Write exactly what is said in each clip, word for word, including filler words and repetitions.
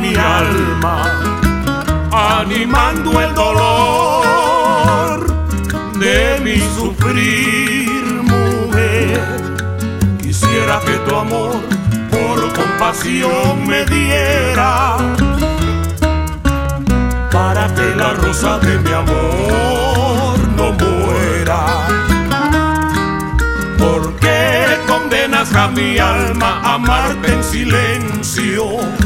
mi alma, animando el dolor de mi sufrir, mujer. Quisiera que tu amor por compasión me diera, para que la rosa de mi amor no muera. ¿Por qué condenas a mi alma a amarte en silencio,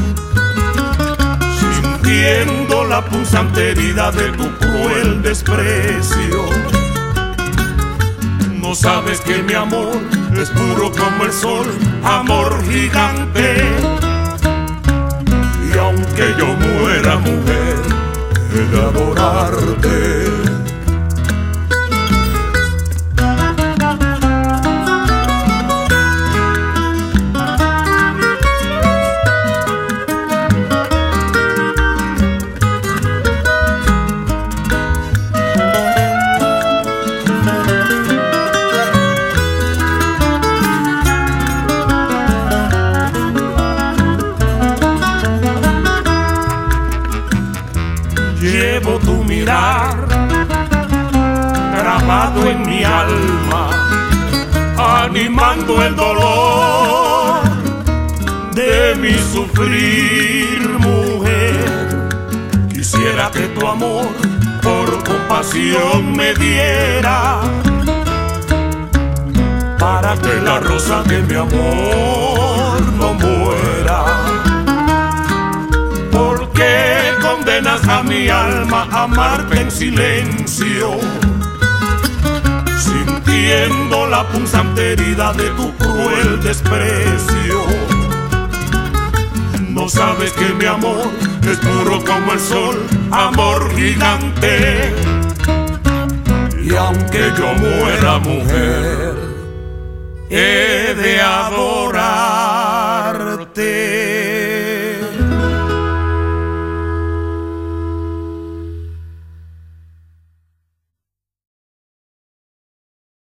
sintiendo la punzante herida de tu cruel desprecio? No sabes que mi amor es puro como el sol, amor gigante. Y aunque yo muera, mujer, he de adorarte. Llevo tu mirar grabado en mi alma, animando el dolor de mi sufrir, mujer. Quisiera que tu amor por compasión me diera, para que la rosa de mi amor no muera. ¿Por qué condenas a mi alma a amarte en silencio, sintiendo la punzante herida de tu cruel desprecio? No sabes que mi amor es puro como el sol, amor gigante. Y aunque yo muera, mujer, he de adorar.